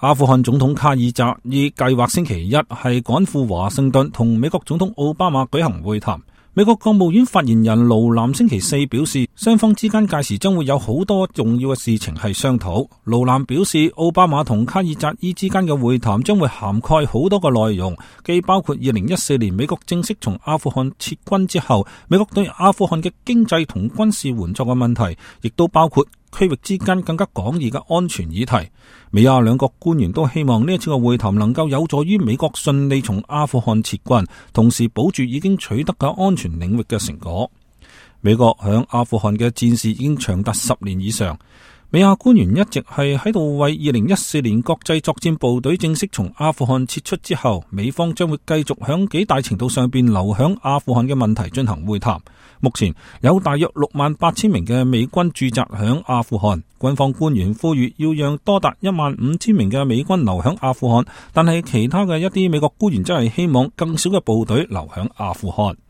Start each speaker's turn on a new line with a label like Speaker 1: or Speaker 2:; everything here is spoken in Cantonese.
Speaker 1: 阿富汗總統卡爾扎伊計劃星期一係趕赴華盛頓同美國總統奧巴馬舉行會談。美國國務院發言人盧藍星期四表示，雙方之間屆時將會有好多重要嘅事情係商討。盧藍表示，奧巴馬同卡爾扎伊之間嘅會談將會涵蓋好多個內容，既包括2014年美國正式從阿富汗撤軍之後，美國對阿富汗嘅經濟同軍事援助嘅問題，亦都包括區域之間更加廣義嘅安全議題。美亞兩國官員都希望呢一次嘅會談能夠有助於美國順利從阿富汗撤軍，同時保住已經取得嘅安全領域嘅成果。美國響阿富汗嘅戰事已經長達10年以上。美亞官員一直係喺度為2014年國際作戰部隊正式從阿富汗撤出之後，美方將會繼續響幾大程度上邊留響阿富汗嘅問題進行會談。目前有大約68000名嘅美軍駐紮響阿富汗，軍方官員呼籲要讓多達15000名嘅美軍留響阿富汗，但係其他嘅一啲美國官員真係希望更少嘅部隊留響阿富汗。